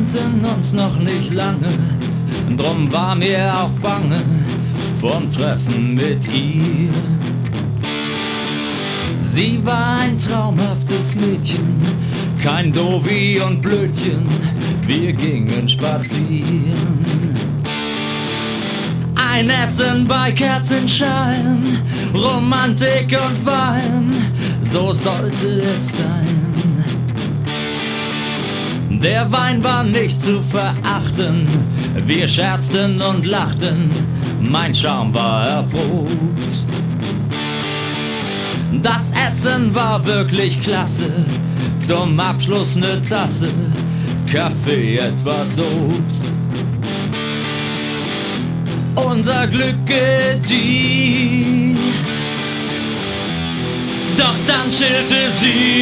kannten uns noch nicht lange, drum war mir auch bange vorm Treffen mit ihr. Sie war ein traumhaftes Mädchen, kein Dovi und Blödchen, wir gingen spazieren. Ein Essen bei Kerzenschein, Romantik und Wein, so sollte es sein. Der Wein war nicht zu verachten, wir scherzten und lachten, mein Charme war erprobt. Das Essen war wirklich klasse, zum Abschluss ne Tasse Kaffee, etwas Obst. Unser Glück gedieh, doch dann schälte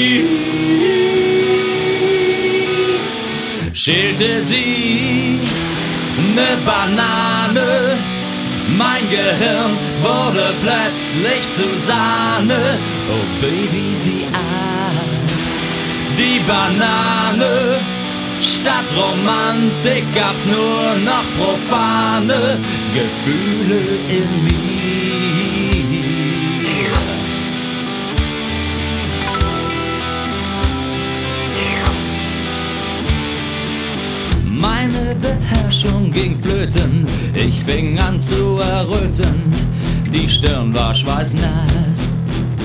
sie ne Banane. Mein Gehirn wurde plötzlich zu Sahne. Oh Baby, sie aß die Banane. Statt Romantik gab's nur noch profane Gefühle in mir. Meine Beherrschung ging flöten, ich fing an zu erröten, die Stirn war schweißnass.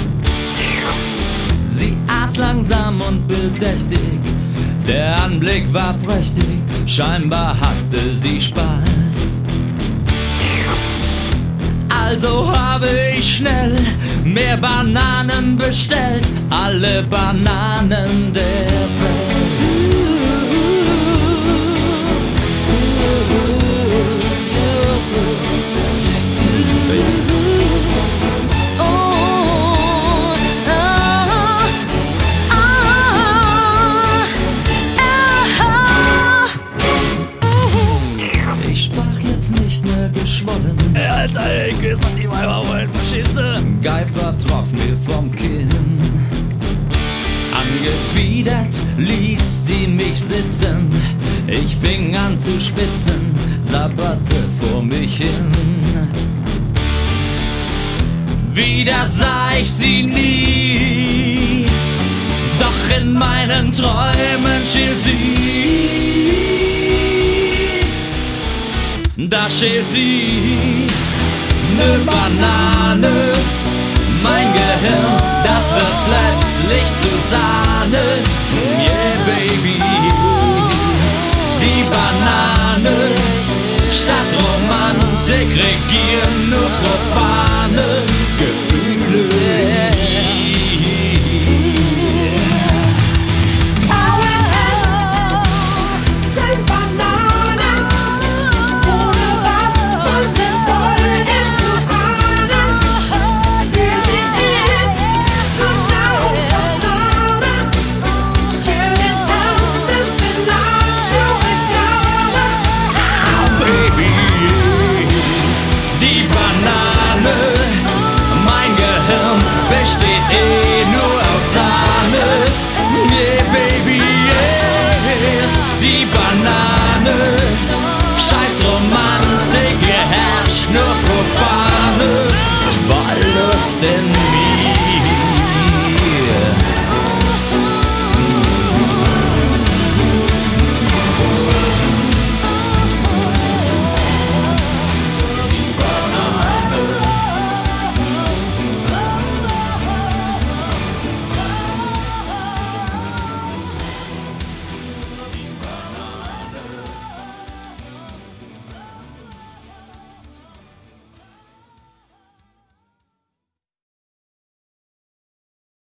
Sie aß langsam und bedächtig, der Anblick war prächtig, scheinbar hatte sie Spaß. Also habe ich schnell mehr Bananen bestellt, alle Bananen der Welt. Geschwollen. Alter, ey, küss an die Weiber wollen, verstehst du? Geifer troff mir vom Kinn. Angewidert ließ sie mich sitzen. Ich fing an zu spitzen, sabberte vor mich hin. Wieder sah ich sie nie, doch in meinen Träumen schielt sie. Da schält sie ne Banane. Mein Gehirn, das wird plötzlich zu Sahne. Yeah, Baby, die Banane. Statt Romantik regieren nur Profane.